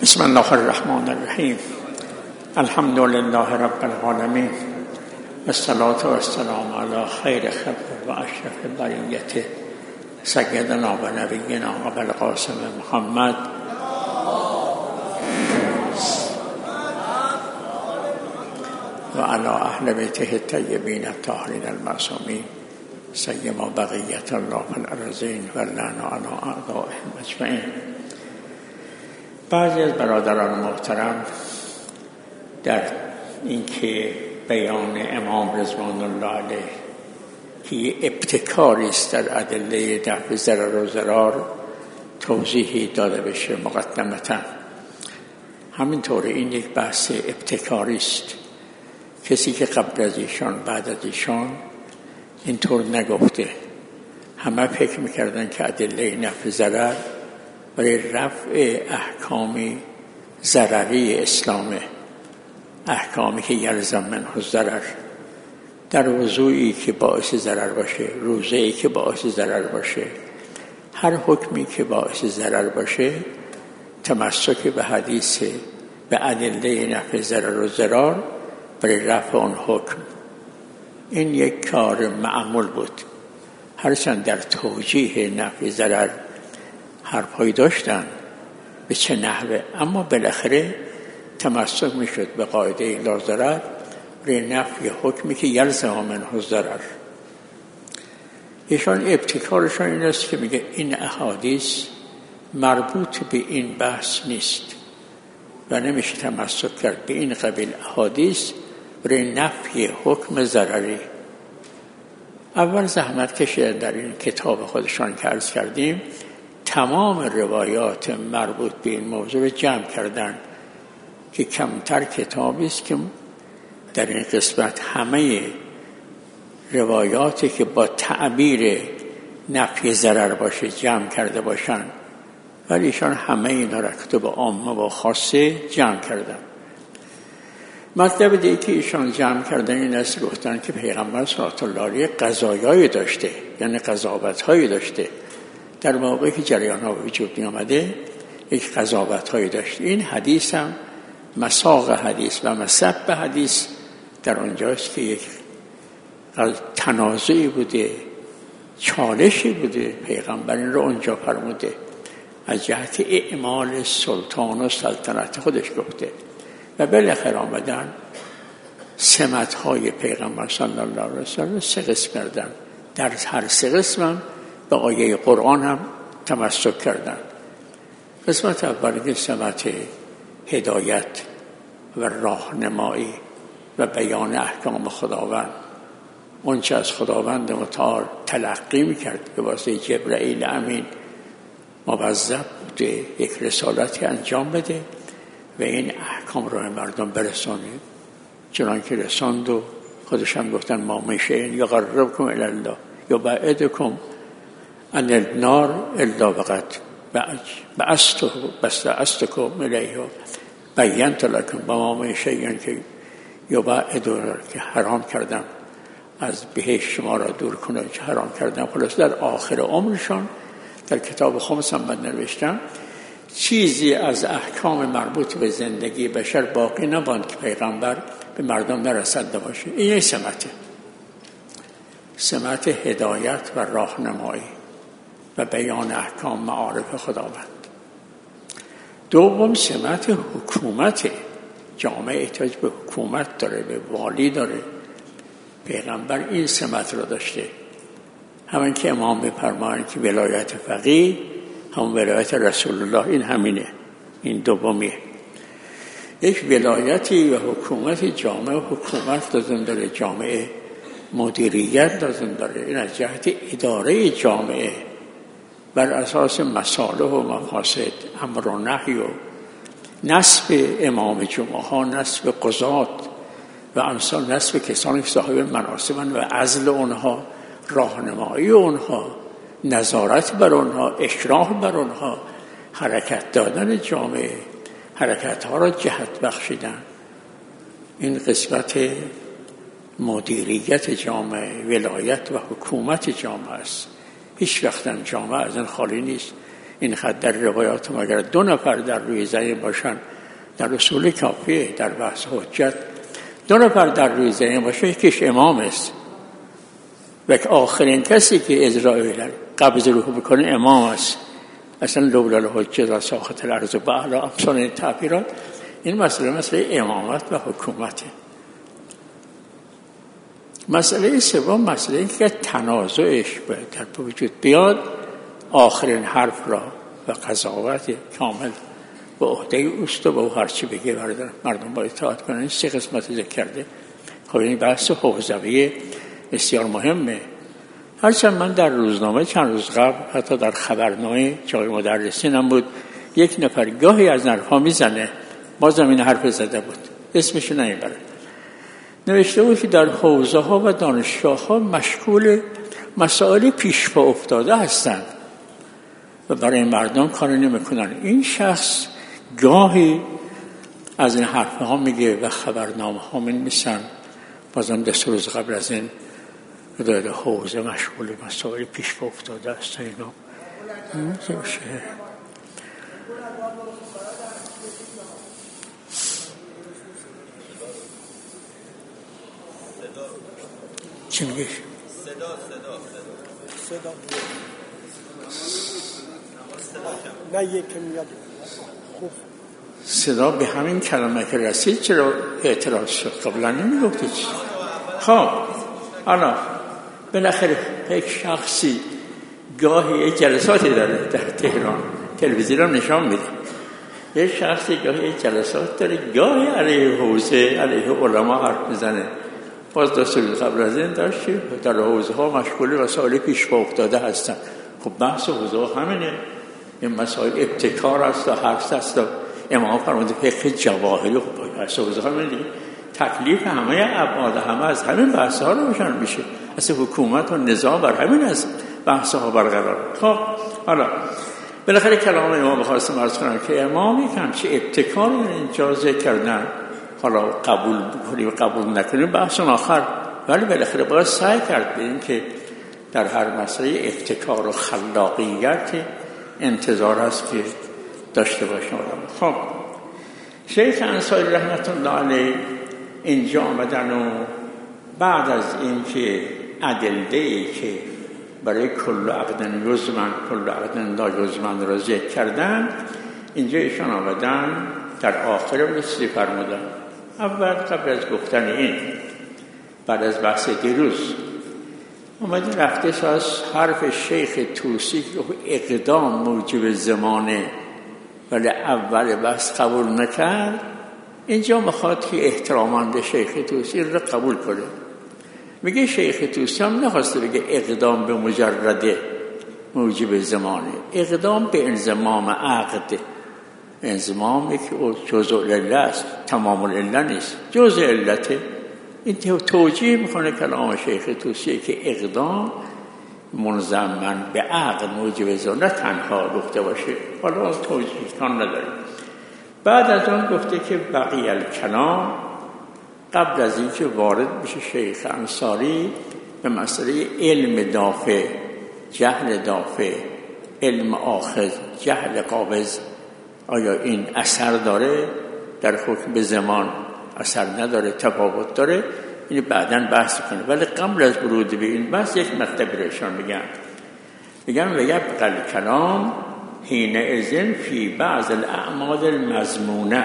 بسم الله الرحمن الرحیم. الحمد لله رب العالمین والصلاة والسلام علی خیر خلق و اشرف بریته سیدنا و نبینا ابی القاسم محمد و علی اهل بیته الطیبین الطاهرین المعصومین سیما بقیة الله فی الارضین و لعن علی اعدائهم اجمعین. بعضی از برادران محترم در اینکه بیان امام رضوان الله علیه که ابتکاری است در ادله دفع ضرر و ضرار توضیحی داده بشه مقدمتا. همینطور این یک بحث ابتکاری است. کسی که قبل از ایشان بعد از ایشان اینطور نگفته. همه فکر میکردن که ادله نفع ضرر برای رفع احکام ضرری اسلامه، احکامی که یلزم منه الضرر، در وضوئی که باعث ضرر باشه، روزه‌ای که باعث ضرر باشه، هر حکمی که باعث ضرر باشه تمسک به حدیث به ادله نفع ضرر و ضرار برای رفع اون حکم. این یک کار معمول بود، هرچند در توجیه نفع ضرر حرفایی داشتن به چه نحوه، اما بالاخره تمسک میشد به قاعده لا ضرر برای نفی حکمی که یلزم منه الضرر. ایشان ابتکارشان این است که میگه این احادیث مربوط به این بحث نیست و نمیشه تمسک کرد به این قبیل احادیث برای نفی حکم ضرری. اول زحمت کشیدن در این کتاب خودشان که عرض کردیم تمام روایات مربوط به این موضوع جمع کردن که کمتر کتابی است که در این قسمت همه روایاتی که با تعبیر نفی ضرر باشه جمع کرده باشن، ولی ایشان همه اینا را کتب عامه و خاصه جمع کردن. مطلب دیگه که ایشان جمع کردن این است گفتن که پیغمبر صلی الله علیه قضایایی داشته، یعنی قضاوت‌هایی داشته. در موقعی که جریان ها وجود می آمده یک قضاوت هایی داشت. این حدیث هم مساق حدیث و مسب حدیث در اونجاست که یک تنازعی بوده، چالشی بوده. پیغمبر این رو اونجا فرموده، از جهت اعمال سلطان و سلطنت خودش گفته و بالاخره آمدن سمت های پیغمبر صلی الله علیه وسلم 3 قسم کردن. در هر 3 قسم هم به آیه قرآن هم تمسک کردن. قسمت اول که سمت هدایت و راهنمایی و بیان احکام خداوند، اون چه از خداوند متعال تلقی میکرد به واسطه جبرئیل امین موظف بوده یک رسالتی انجام بده و این احکام رو مردم برسونه. چنانکه رساند و خودش هم گفتن ما میشین یا قربکم الی الله یا بعدکم ان النار الا وقد بعثتکم الیه بینت لکم ما من شیء که یبعدون که حرام کردم از بهشت شما را دور کنه، که حرام کردم. خلاص در آخر عمرشان در کتاب خمس هم من نوشتم چیزی از احکام مربوط به زندگی بشر باقی نماند که پیغمبر به مردم نرسانده باشه. این سمت هدایت و راهنمایی و بیان احکام معارف خداوند. دوم سمت حکومت. جامعه احتیاج به حکومت داره، به والی داره. پیغمبر این سمت رو داشته. همین که امام بفرمایند که ولایت فقیه هم ولایت رسول الله، این همینه، این دومیه. یک ولایتی و حکومت جامعه، حکومت لازم داره، جامعه مدیریت لازم داره. این از جهت اداره جامعه بر اساس مصالح و مفاسد، امر و نهی و نصب امام جمعه ها، نصب قضات و امثال، نصب کسانی که صاحب مناصبن و عزل اونها، راهنمایی اونها، نظارت بر اونها، اشراف بر اونها، حرکت دادن جامعه، حرکت ها را جهت بخشیدن. این قسمت مدیریت جامعه، ولایت و حکومت جامعه است. هیچ وقت جامعه از این خالی نیست. این خط در روایات ما اگر 2 نفر در روی زمین باشن در اصول کافیه، در بحث حجت 2 نفر در روی زمین باشه یکیش امام است و آخرین کسی که اجرای قبض روح بکنه امام است. اصلا لولا الحجت و ساخت الارض و اعلی امثال این تعبیرات، این مسئله امامت و حکومته. مسئله سوم مسئله این که تنازعش باید در وجود بیاد، آخرین حرف را و قضاوت کامل به عهده اوست و به هر چی بگه مردم باید اطاعت کنن. این 3 قسمت ذکر کرده. خب این بحث حوزوی بسیار مهمه. هرچند من در روزنامه چند روز قبل حتی در خبرنامه جای مدرسین هم بود، یک نفر گاهی از حرفا میزنه، بازم این حرف زده بود، اسمش نمیبره، نوشته بود که در حوزه ها و دانشگاه ها مشغول مسائل پیش پا افتاده هستند و برای مردم کاری نمیکنن. این شخص گاهی از این حرف ها میگه و خبرنامه ها می‌نویسن، بازم 2 روز قبل از این در حوزه مشغول مسائل پیش پا افتاده است. اینا چی میگه؟ صدا نه یک میاد خوب صدا به همین کلمه که رسید چرا اعتراض شد؟ قبلا نمیگفتی چی؟ خب حالا بالاخره یک شخصی گاهی یک جلساتی داره در تهران، تلویزیون هم نشان میده، یک شخصی گاهی یک جلسات داره، گاهی علیه حوزه علیه علما حرف میزنه. باز 2 روز قبل از این داشت در حوزه ها مشغول مسائل پیش پا افتاده هستن. خب بحث حوزه ها همینه، این مسائل ابتکار است و حرف است و امام فرموده فقه جواهری. خب بحث حوزه ها همینه، تکلیف همه ابعاد همه از همین بحث ها روشن میشه. اصلا حکومت و نظام بر همین از بحث ها برقرار. خب حالا بالاخره کلام امام بخواستم عرض کنم که امام یکم چه ابتکاری اینجا ذکر کردن، حالا قبول بکنیم و قبول نکنیم بحث آخر، ولی بالاخره باید سعی کرد به این که در هر مسئله ابتکار و خلاقیت انتظار است که داشته باشیم. خب شیخ انصاری رحمت الله علیه اینجا آمدن و بعد از این که ادله‌ای که برای کل عقد یزمن کل عقد لا یزمن را ذکر کردن، اینجا ایشان آمدن در آخر بسیاری فرمودن. اول قبل از گفتن این، بعد از بحث دیروز اومدی رفته از حرف شیخ توسی که اقدام موجب زمانه ولی اول بحث قبول نکرد، اینجا میخواد که احتراما به شیخ توسی را قبول کنه. میگه شیخ توسی هم نخواسته بگه اقدام به مجرد موجب زمانه، اقدام به انضمام عقد، انضمامی که جزء العله است، تمام العله نیست، جزء علته. این توجیه میکنه کلام شیخ توسی که اقدام منضمن به عقد موجب زمانه تنها گفته باشه. حالا توجیه کن نداره. بعد از اون گفته که بقیه الکلام، قبل از اینکه وارد بشه شیخ انصاری به مسئله علم دافع، جهل دافع، علم آخذ، جهل قابض، آیا این اثر داره در حکم به زمان، اثر نداره، تفاوت داره، این بعداً بحث کنه. ولی قبل از ورود به این بحث یک مطلب روشن میگن و یبقى الکلام حینئذ فی بعض الاعمال المضمونه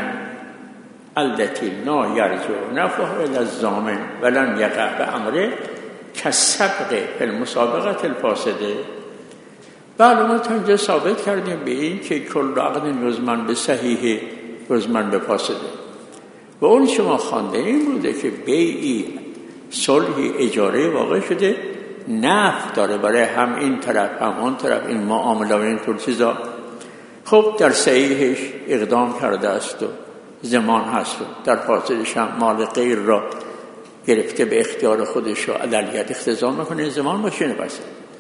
التي لا یرجع نفعها الی الضامن ولم یقع بامره کالسبق فی المسابقه الفاسده. بله ما تا اینجا ثابت کردیم به این که کل عقد یزمن به صحیح یزمن به فاسده، و اون شما خوانده این بوده که بیعی صلحی اجاره واقع شده، نفع داره برای هم این طرف هم اون طرف، این معامله و این طور چیزا. خب در صحیحش اقدام کرده است و زمان هست و در فاسدش هم مال غیر را گرفته به اختیار خودش و عدلیت اختزام میکنه، زمان باشه نبسته.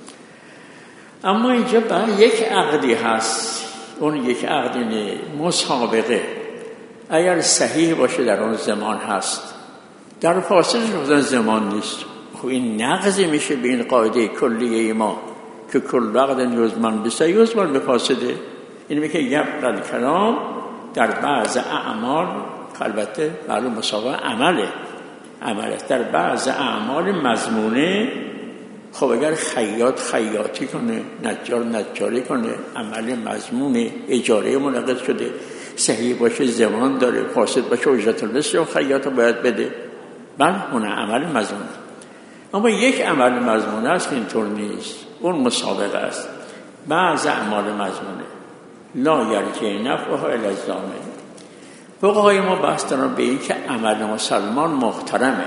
اما اینجا برای یک عقدی هست، اون یک عقدی مسابقه اگر صحیح باشه در اون زمان هست، در فاسدش بودن زمان نیست. خب این نقضی میشه به این قاعده کلیه ما که کل عقد یزمن بسه یزمن به فاسده. این میگه یبقى الکلام در بعض اعمال، البته معلوم مساوی عمله در بعض اعمال مضمونه. خب اگر خیاط خیاطی کنه، نجار نجاری کنه، عمل مضمونه، اجاره منعقد شده، صحیح باشه زمان داره، فاسد باشه اجرت المثل خیاط باید بده، بله اون عمل مضمونه. اما یک عمل مضمونه است که اینطور نیست، اون مسابقه است. بعض اعمال مضمونه لا یرجع نفعها الی الضامن. فقهای ما بحث دارن به این که عمل مسلمان محترمه،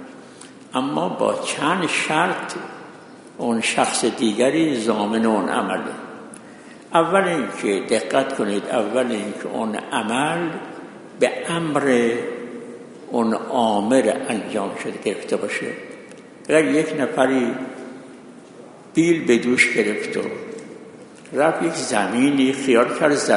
اما با چند شرط اون شخص دیگری ضامن اون عمله. اول اینکه دقت کنید، اول اینکه اون عمل به امر اون آمر انجام شده گرفته باشه. اگر یک نفری بیل به دوش گرفت و رفت یک زمینی خیال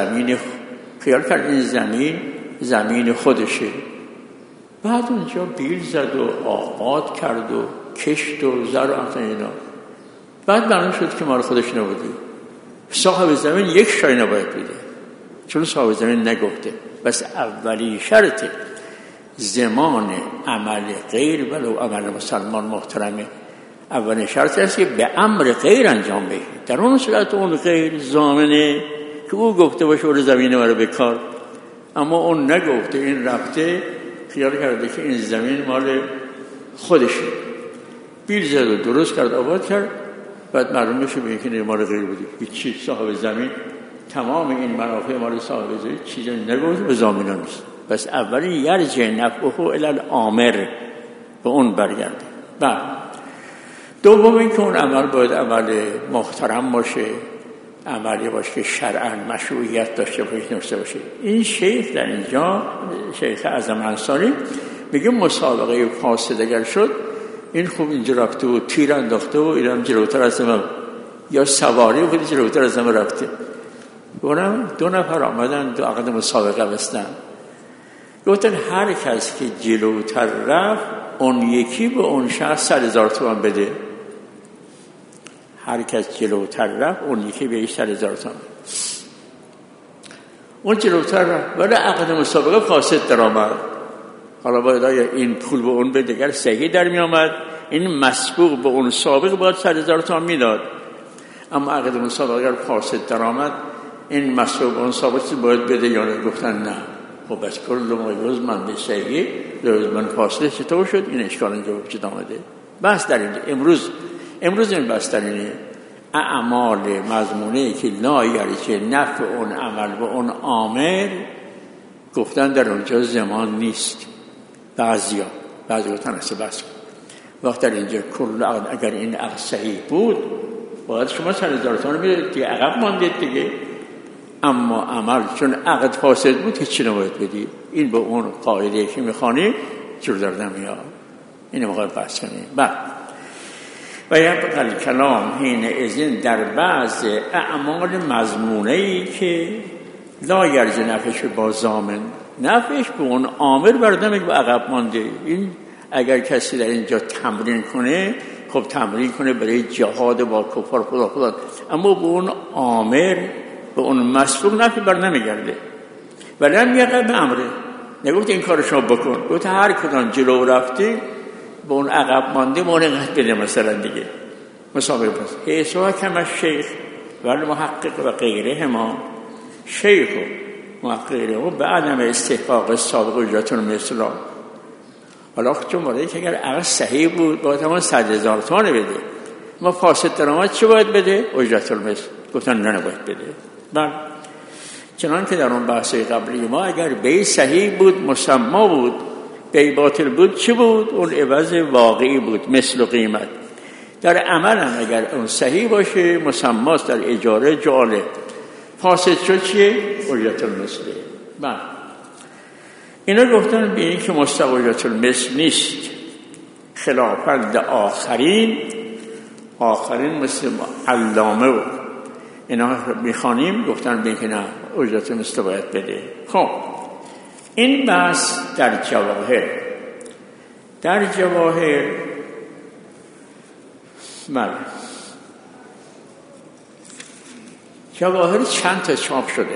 کرد این زمین خودشه، بعد اونجا بیل زد و آباد کرد و کشت و زرع اینا، بعد معلوم شد که مال خودش نبوده، صاحب زمین یک شای نباید بده، چون صاحب زمین نگفته. بس اولی شرط زمان عمل غیر ولو عمل مسلمان محترمه. اولین شرط است که به امر غیر انجام بشه. در اون صورت اون غیر ضامنه که او گفته باشه اون زمین مرا به کار، اما اون نگفته، این رفته خیال کرده که این زمین مال خودشه، بیل زد و درست کرد آباد کرد، بعد معلوم بشه به اینکه مال غیر بوده. هیچی، صاحب زمین تمام این منافع مال صاحب زمین چیزی نگفته، به ضامن نیست. بس اولی یرجع نفعه الی الامر، به اون برگرده. بعد دوم این که اون عمل باید عمل محترم باشه، عملی باشه که شرعاً مشروعیت داشته باشه. این شیخ در اینجا، شیخ اعظم انصاری میگه مسابقه فاسد اگر شد، این خوب اینجا رفته و تیر انداخته و اینم جلوتر از من، یا سواری بود جلوتر از من رفته، اونم دو نفر آمدن دو عقد مسابقه بستن، گفتن هر کس که جلوتر رفت اون یکی به اون شخص 100,000 تومان بده. هر کس جلوتر رفت اون یکی به 100,000 تومان. اون جلوتر رفت ولی عقد مسابقه فاسد در آمد. حالا باید این پول به اون بده، اگر صحیح در می آمد این مسبوق به اون سابق باید 100,000 تومان میداد. اما عقد مسابقه اگر فاسد در آمد این مسبوق به اون سابق باید بده یا نه؟ گفتن نه. خب بس کل ما یزمن به صحیح یزمن فاصله چطور شد؟ این اشکال اینجا وجود آمده. بس در اینجا امروز این بس در اینه اعمال مضمونه که لا یرجع نفع اون عمل و اون آمر، گفتن در اونجا زمان نیست. بعضی گفتن اصلا بس وقت در اینجا کل عقد اگر این عقد صحیح بود باید شما 100,000 تومان میدید دیگه، عقب ماندید دیگه. اما عمل چون عقد فاسد بود که چی نباید بدی. این به اون قاعده که میخوانی جور در نمیاد. این مقابل بحث کنیم. بعد و یبقى الکلام حین اذن در بعض اعمال مضمونه‌ای که لا یرجع نفعش با ضامن، نفعش به اون آمر بردمک به عقب مانده. این اگر کسی در اینجا تمرین کنه، خب تمرین کنه برای جهاد با کفار خدا، اما به اون آمر به اون مسئول نفعی بر نمیگرده. ولی هم یقه به امره، نگفت این کار شما بکن، گفت هر کدام جلو رفتی به اون عقب مانده مونقت بده مثلا دیگه مسابقه پس حیثوها کم از شیخ ولی محقق و غیره ما شیخ و محققه و به عدم استحقاق سابق اجرت المثل. حالا چون مورده که اگر عقد صحیح بود باید همون 100,000 تومان بده، ما فاسد درآمد چه باید بده؟ اجرت المثل. گفتن نه نباید بده. بله چنان که در اون بحثی قبلی ما اگر بی صحیح بود مسما بود، بی باطل بود چی بود؟ اون عوض واقعی بود، مثل و قیمت. در عمل هم اگر اون صحیح باشه مسماست، در اجاره جعاله، فاسد شد چیه؟ اجرت المثل. بله اینا گفتن به این که مستوی اجرت المثل نیست، خلافند آخرین مثل علامه و اینا میخوانیم گفتن به این که نه اجرت مثل باید بده. خب این بحث در جواهر بله جواهر چند تا چاپ شده.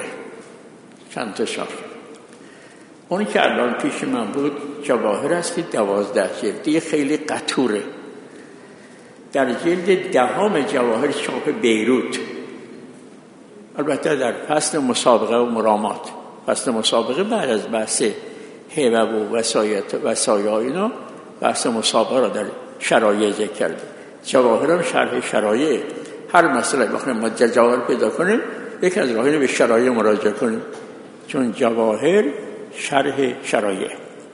اونی که الان پیش من بود جواهر است که 12 جلدی، خیلی قطوره. در جلد 10 جواهر چاپ بیروت، البته در فصل مسابقه و مرامات. فصل مسابقه بعد از بحث هیبه و وصایای اینا بحث مسابقه را در شرایع ذکر کرده. جواهر هم شرح شرایع. هر مسئله بخوایم ما جواهر پیدا کنیم یکی از راهی به شرایع مراجعه کنیم، چون جواهر شرح شرایع.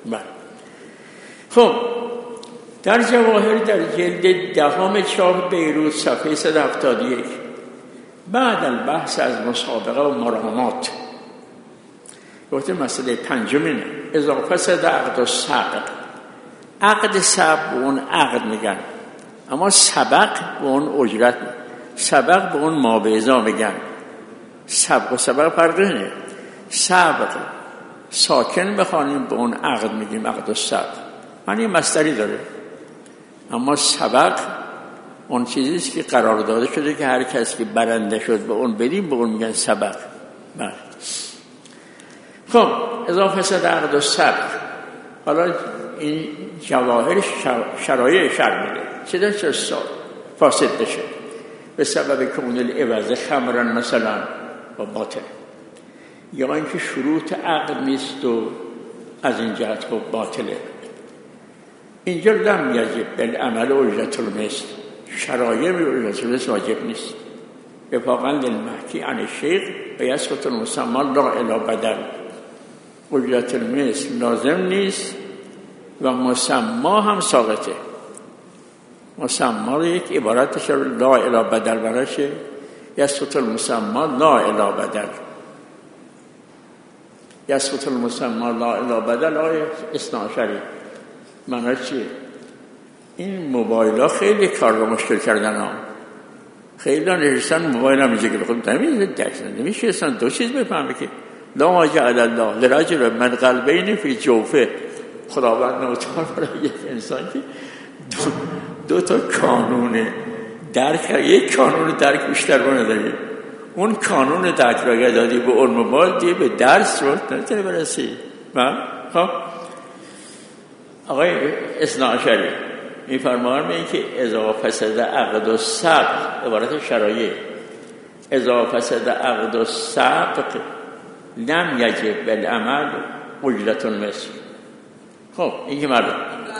خب در جواهر در جلد 10 چاپ بیروت صفحه 171 بعد البحث از مسابقه و مرامات گفته مسئله پنجمینه اضافه صد عقد و سبق. عقد سبق به اون عقد میگن، اما سبق به اون اجرت میگن. سبق به اون مابعضا میگن. سبق و سبق فرق داره. سبق ساکن بخوانیم به اون عقد میگیم عقد و سبق، معنی مصدری داره. اما سبق اون چیزیست که قرار داده شده که هر کس که برنده شد به اون بدیم به اون میگن سبق. خب اضافه صد عقد و سبق. حالا این جواهر شرایع شرع میده چه در چه فاسد بشه به سبب کون العوض خمرن مثلا و باطل، یا اینکه شروط عقد نیست و از این جهت خب باطله. اینجا لم یجب بالعمل اجرت المثل، شرایع اجرت المثل واجب نیست. اتفاقا للمحکی عن الشیخ و یسقط المسمى لا الی بدل. اجرت المثل لازم نیست و مسمى هم ساقطه. مسمى رو یک عبارتش لا الی بدل براشه، یسقط المسمى لا الی بدل. یسقط المسمى لا الی بدل آیه 12 معنی چیه؟ این موبایل ها خیلی کار رو مشکل کردن ها. خیلی ها نشستن موبایل ها میزه که خب نمیشه اصلا دو چیز بفهمه که لا ما جعل الله لرجل من قلبین فی جوفه. خداوند نوتار برای یک انسان که دو تا کانون درک، یک کانون درک بیشتر نداری. اون کانون درک را دادی به اون موبایل دیگه به درس رو نمیتونی برسی. خب آقای 12 میفرمایند که اضافه صد عقد و سبق عبارت شرایع. اضافه صد عقد و سبق لم یجب بالعمل اجرت المثل. خب این که مردم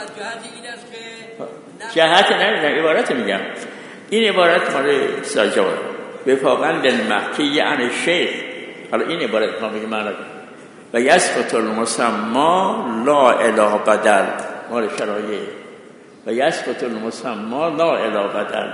جهت نه عبارت میگم، این عبارت مال ساجوار وفاقا للمحکی عن الشیخ. حالا این عبارت ما میگه معنی و یسقط المسمى لا الی بدل مال شرایع و یسقط المسمى لا الی بدل.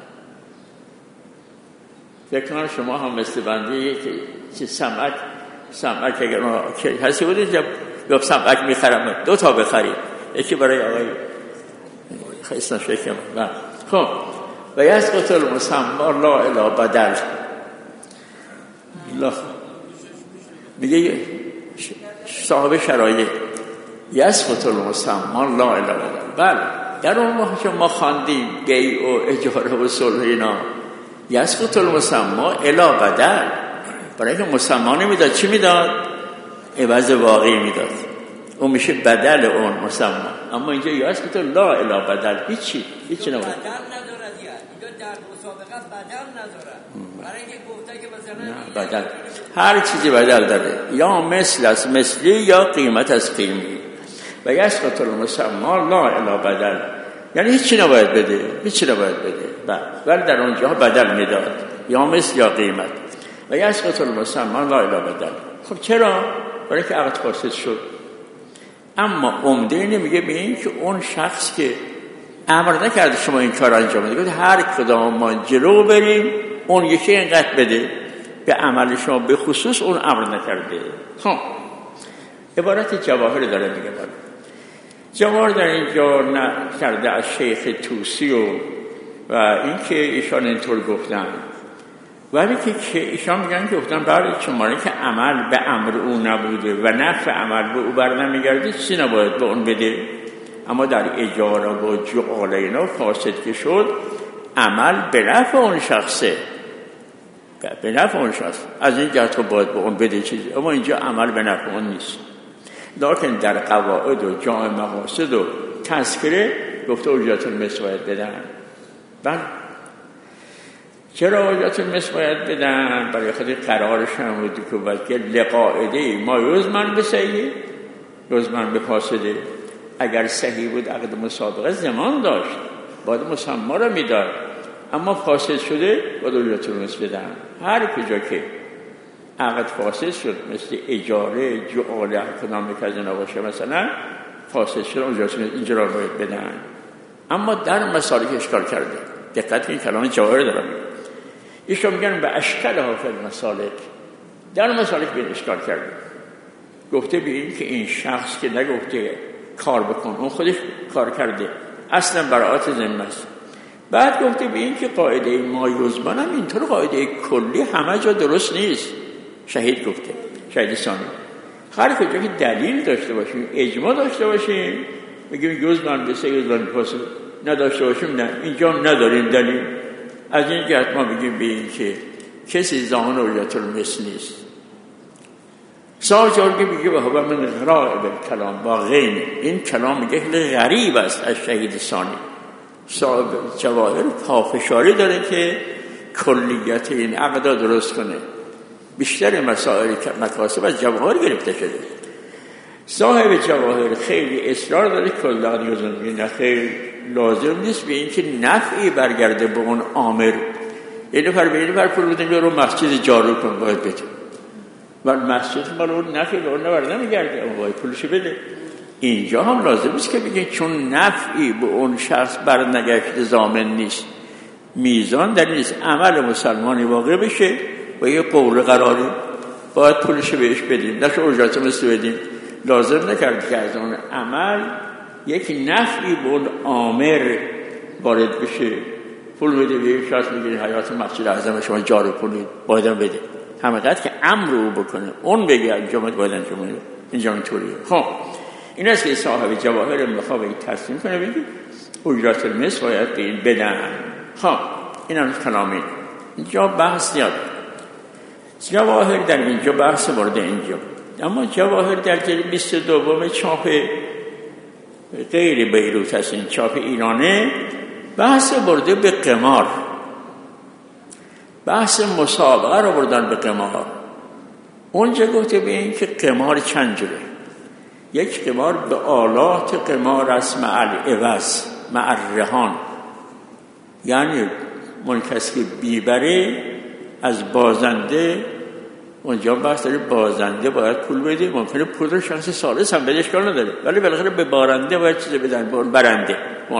فکر کنم شما هم مثل بنده که سمعک اگر هستی بودید یا سمعک میخرم 2 تا بخرید، یکی برای آقای خیستان شکم. خب و یسقط المسمى لا الی بدل. میگه صاحب شرایع یسقط المسمى لا الی بدل. بله در اون ما خواندیم بیع و اجاره و صلح اینا یسقط المسمى الی بدل، برای اینکه مسمى نمیداد چی میداد؟ عوض واقعی میداد، اون میشه بدل اون مسمى. اما اینجا یسقط لا الی بدل هیچی نبود. بدل نداره دیگه اینجا در مسابقه بدل نداره، برای اینکه گفته که مثلا بدل هر چیزی بدل داره، یا مثل از مثلی یا قیمت از قیمتی. و یسقط المسمى لا الی بدل یعنی هیچی نباید بده. ولی در اونجا بدل میداد، یا مثل یا قیمت. و یسقط المسمى لا الی بدل. خب چرا؟ برای که عقد فاسد شد. اما عمده اینه میگه به این که اون شخص که امر نکرده شما این کار انجام بدید، هر کدام ما جلو بریم اون یکی اینقدر بده، به عمل شما به خصوص اون امر نکرده. خب عبارت جواهر داره میگه. جواهر در اینجا کرده از شیخ توسی و این که ایشان اینطور گفتن، ولی که ایشان میگن که گفتن برای شماره که عمل به امر او نبوده و نفع عمل به او بر نمیگرده چیزی نباید به اون بده. اما در اجاره و جعاله اینا فاسد که شد عمل به نفع اون شخصه، به نفع اون شخص، از این جهت باید به اون بده چیزی، اما اینجا عمل به نفع اون نیست. لکن در قواعد و جامع مقاصد و تذکره گفته اجرت المثل باید بدن. بله، چرا اجرت المثل باید بدن؟ برای خود قرارش هم بود که باید که لقاعده ما یزمن به صحیح یزمن به فاسده. اگر صحیح بود عقد مسابقه زمان داشت، باید مسمى را میداد، اما فاسد شده باید اجرت المثل بدن. هر کجا که عقد فاسد شد، مثل اجاره، جعاله، کدام که از اینا باشه مثلا فاسد شد، اجرت المثل اینجا را باید بدن. اما در مسالک اشکال کرده. دقت این کلام جواهر دارم. ایشون میگن به اشکال حافظ مسالک، در مسالک به اشکال کرده. گفته به این که این شخص که نگفته کار بکن، اون خودش کار کرده، اصلا براعات ذمه است. بعد گفته به این که قاعده ما یزمن هم اینطور قاعده کلی همه جا درست نیست. شهید گفته، شهید ثانی. هر کجا که دلیل داشته باشیم، اجماع داشته باشیم، بگیم یزمن به صحیح یزمن به فاسد، نداشته باشیم نه، اینجا هم نداریم دلیل. از این جهت ما بگیم به این که کسی ضامن اجرت المثل نیست. ساجارگی میگه و هو من غرائب الکلام با غین، این کلام میگه غریب است از شهید ثانی. صاحب جواهر پافشاری داره که کلیت این عقد درست کنه. بیشتر مسائل مکاسب از جواهر گرفته شده. صاحب جواهر خیلی اصرار داره کلان یزن، نه خیلی لازم نیست به این که نفعی برگرده به اون عامر. یه نفر به این نفر پول بودن یا رو مسجد جارو کن باید بده، و مسجد مال اون نفعی به اون نبرده میگرده، اما باید پولش بده. اینجا هم لازم است که بگین چون نفعی به اون شخص برنگشته ضامن نیست. میزان در نیست عمل مسلمانی واقع بشه و یه قول قراری باید پولش بهش بدیم، نشه اجرت مثل بدیم. لازم نکرد که از اون عمل یک نفعی به اون عامر وارد بشه. پول بده به یک شخص میگه حیات مسجد اعظم شما جارو کنید، بایدم بده. همینقدر که امر او بکنه، اون بگه انجامت باید انجام بده. اینجا اینطوریه. خب این است که صاحب جواهر میخواد به این تصمیم کنه بگه اجرت المثل باید به این بدن. خب این هم کلامی. اینجا بحث زیاد. جواهر در اینجا بحث وارد اینجا، اما جواهر در جلد 22 چاپ غیر بیروت هست، این چاپ ایرانه، بحث برده به قمار، بحث مسابقه رو بردن به قمار. اونجا گفته به این که قمار چند جوره. یک قمار به آلات قمار است مع العوض مع الرهان، یعنی اون کسی که بیبره از بازنده، اونجا بحث داره بازنده باید پول بده، ممکنه پول رو شخص ثالث هم بده، اشکال نداره، ولی بالاخره به بارنده باید چیز بدن، به اون برنده.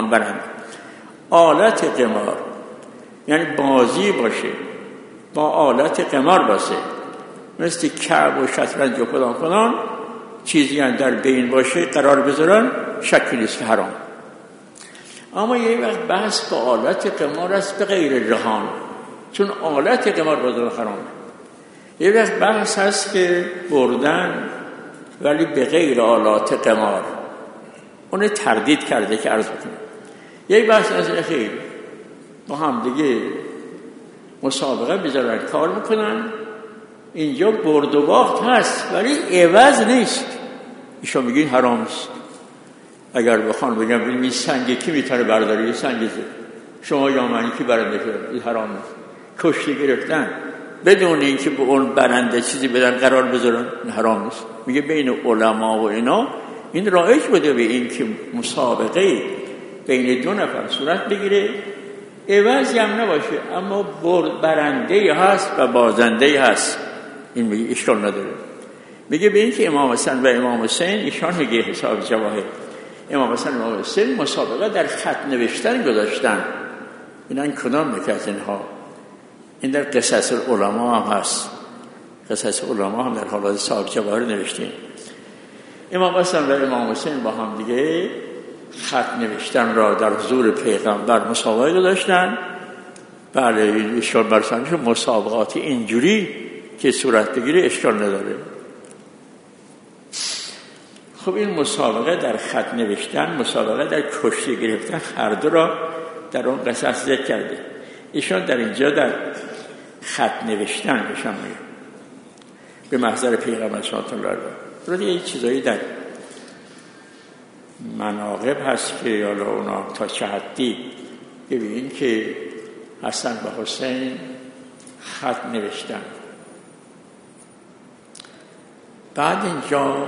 آلت قمار یعنی بازی باشه، با آلت قمار باشه، مثل کعب و شطرنج و فلان چیزی هم در بین باشه قرار بذارن، شکی نیست که حرام. اما یه وقت بحث با آلت قمار است به غیر رهان، چون آلت قمار بازار حرامه. یه وقت بحث هست که بردن ولی به غیر آلات قمار، اون تردید کرده که عرض بکنه. یه بحث از خیلی با هم دیگه مسابقه بذارن کار میکنن، اینجا برد و باخت هست ولی عوض نیست. ایشون میگین حرام است. اگر بخوان بگم این سنگ کی میتونه برداره، یه سنگ شما یا من کی برنده کنه، این حرام است. کشتی گرفتن بدون اینکه به اون برنده چیزی بدن قرار بذارن، حرام نیست. میگه بین علما و اینا این رایج بوده به این که مسابقه بین دو نفر صورت بگیره، عوضی هم نباشه، اما برنده هست و بازنده هست. این میگه اشکال نداره. میگه به این که امام حسن و امام حسین، ایشان میگه حساب جواهر، امام حسن و امام حسین مسابقه در خط نوشتن گذاشتن. اینن کدام نکات اینها؟ این در قصص العلماء هم هست. قصص علماء هم در حالات صاحب جواهر نوشتین. امام حسن و امام حسین با هم دیگه خط نوشتن را در حضور پیغمبر مسابقه گذاشتن. بله این اشکال برسانشون مسابقاتی اینجوری که صورت بگیره اشکال نداره. خب این مسابقه در خط نوشتن، مسابقه در کشتی گرفتن، هر دو را در اون قصص ذکر کرده. ایشان در اینجا در خط نوشتن بشن میگه به محضر پیغمبر صلی الله علیه و آله. یه چیزایی در مناقب هست که حالا اونا تا چه حدی ببین که حسن و حسین خط نوشتن. بعد اینجا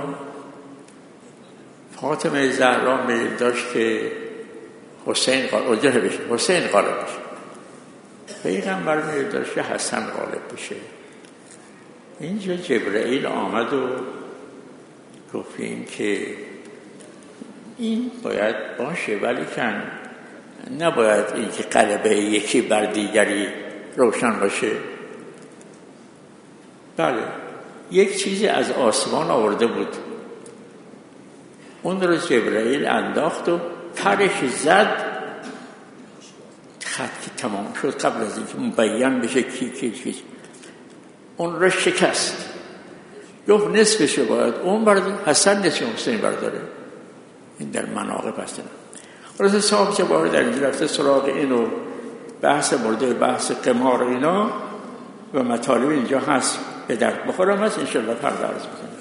فاطمه زهرا میل داشت که حسین غالب بشه. پیغمبر میل داشت که حسن غالب بشه. اینجا جبرائیل آمد و گفتیم که این باید باشه ولی کن نباید این که غلبه یکی بر دیگری روشن باشه. بله یک چیزی از آسمان آورده بود، اون رو جبرائیل انداخت و پرش زد، خط که تمام شد قبل از اینکه مبین بشه کی اون رو شکست. گفت نصفش باید اون برداره، حسن نصف حسین برداره. این در مناقب هستن. خلاصه صاحب جواهر در اینجا رفته سراغ اینو بحث مورد بحث قمار اینا و مطالب اینجا هست به درد بخورم هست انشاءالله فردا عرض میکنم.